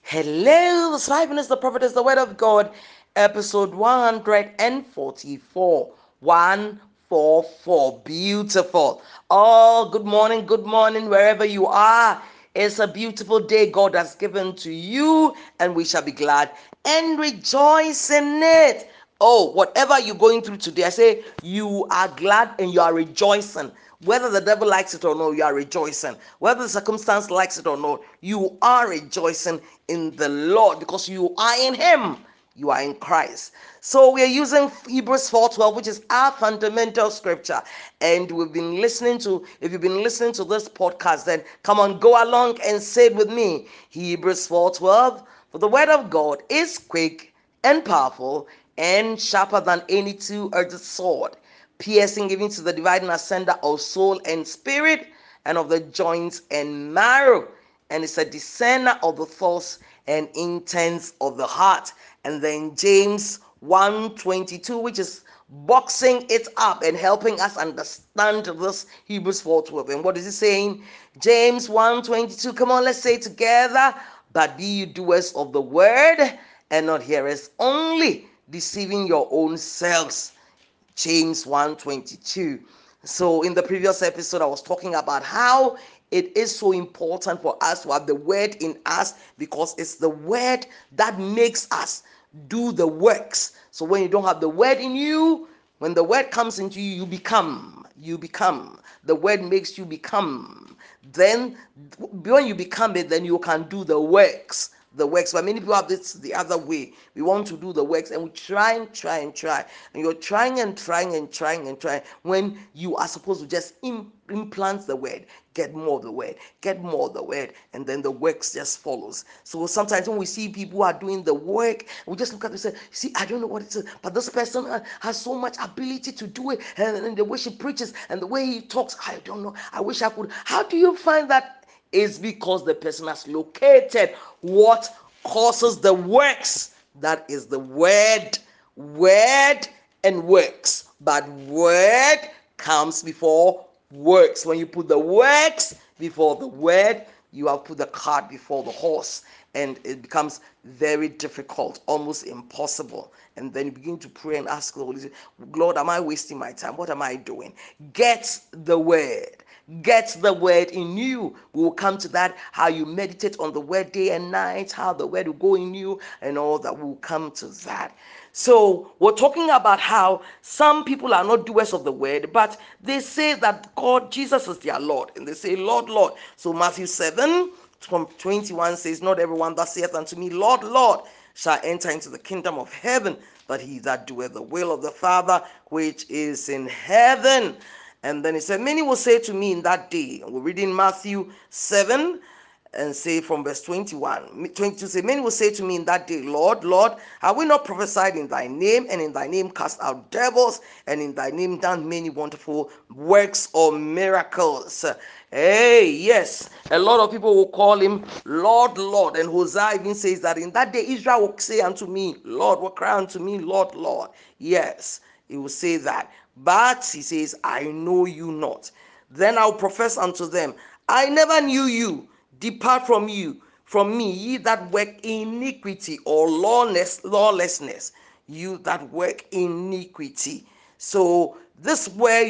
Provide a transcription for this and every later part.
Hello, this 5 minutes, the prophet is the word of God, episode 144. 144. Beautiful. Oh, good morning, wherever you are. It's a beautiful day God has given to you, and we shall be glad and rejoice in it. Oh, whatever you're going through today, I say you are glad and you are rejoicing. Whether the devil likes it or not, you are rejoicing. Whether the circumstance likes it or not, you are rejoicing in the Lord because you are in Him. You are in Christ. So we are using Hebrews 4:12, which is our fundamental scripture. And we've been listening to, if you've been listening to this podcast, then come on, go along and say it with me. Hebrews 4:12, for the word of God is quick and powerful and sharper than any two-edged sword, piercing even to the dividing asunder of soul and spirit, and of the joints and marrow, and it's a discerner of the thoughts and intents of the heart. And then James 1:22, which is boxing it up and helping us understand this Hebrews 4:12. And what is it saying? James 1:22. Come on, let's say it together. But be you doers of the word and not hearers only, deceiving your own selves. James 1:22. So in the previous episode, I was talking about how it is so important for us to have the word in us because it's the word that makes us do the works. So when you don't have the word in you, when the word comes into you, you become. You become. The word makes you become. Then when you become it, then you can do the works. The works. But many people have this the other way. We want to do the works and we try and try and try. And you're trying and trying and trying and trying when you are supposed to just implant the word, get more of the word, get more of the word, and then the works just follows. So sometimes when we see people who are doing the work, we just look at them and say, see, I don't know what it is, but this person has so much ability to do it, and the way she preaches and the way he talks, I don't know. I wish I could. How do you find that? Is because the person has located what causes the works. That is the word and works. But word comes before works. When you put the works before the word, you have put the cart before the horse, and it becomes very difficult, almost impossible. And then you begin to pray and ask the Holy Spirit, Lord, am I wasting my time? What am I doing? Get the word. Get the word in you. We will come to that, how you meditate on the word day and night, how the word will go in you, and all that. We will come to that. So we're talking about how some people are not doers of the word, but they say that God, Jesus is their Lord, and they say, Lord, Lord. So Matthew 7 from 21 says, not everyone that saith unto me, Lord, Lord, shall enter into the kingdom of heaven, but he that doeth the will of the Father which is in heaven. And then he said, many will say to me in that day, and we're reading Matthew 7 and say from verse 22 say, many will say to me in that day, Lord, Lord, have we not prophesied in thy name, and in thy name cast out devils, and in thy name done many wonderful works or miracles? Hey, yes, a lot of people will call him Lord, Lord. And Hosea even says that in that day Israel will say unto me, Lord, will cry unto me, Lord, Lord. Yes, he will say that. But he says, I know you not. Then I'll profess unto them, I never knew you. Depart from me, ye that work iniquity or lawlessness, you that work iniquity. So this where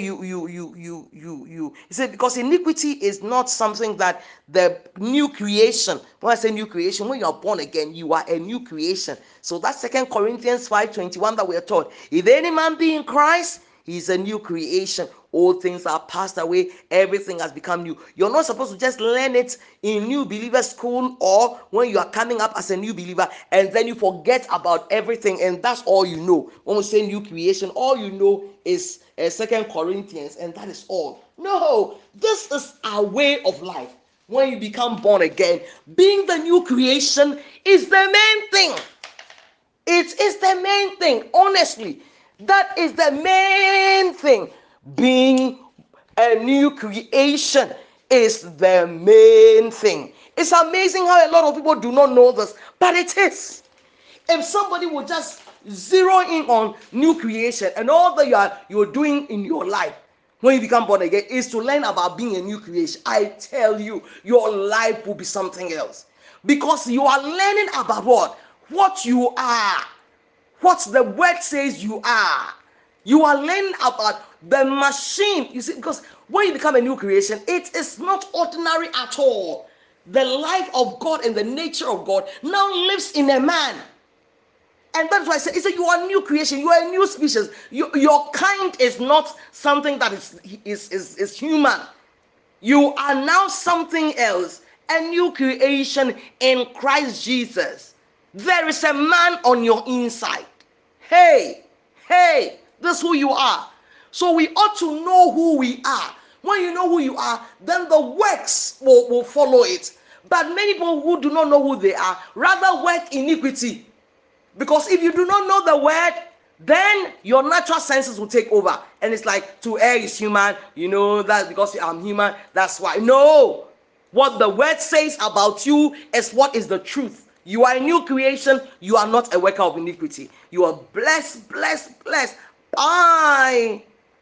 you he said, because iniquity is not something that the new creation. When I say new creation, when you are born again, you are a new creation. So that's 2 Corinthians 5:21 that we are taught. If any man be in Christ, he's a new creation. Old things are passed away. Everything has become new. You're not supposed to just learn it in new believer school or when you are coming up as a new believer and then you forget about everything and that's all you know. When we say new creation, all you know is 2 Corinthians and that is all. No, this is our way of life. When you become born again, being the new creation is the main thing. It is the main thing, honestly. That is the main thing. Being a new creation is the main thing. It's amazing how a lot of people do not know this, but it is. If somebody would just zero in on new creation and all that you're doing in your life when you become born again is to learn about being a new creation, I tell you, your life will be something else. because you are learning about what you are, what the word says you are. You are learning about the machine. You see, because when you become a new creation, it is not ordinary at all. The life of God and the nature of God now lives in a man. And that's why I said, you are a new creation, you are a new species. Your kind is not something that is human. You are now something else, a new creation in Christ Jesus. There is a man on your inside. Hey, this is who you are. So we ought to know who we are. When you know who you are, then the works will follow it. But many people who do not know who they are rather work iniquity. Because if you do not know the word, then your natural senses will take over. And it's like, to err is human, that because I'm human, that's why. No. What the word says about you is what is the truth. You are a new creation. You are not a worker of iniquity. You are blessed by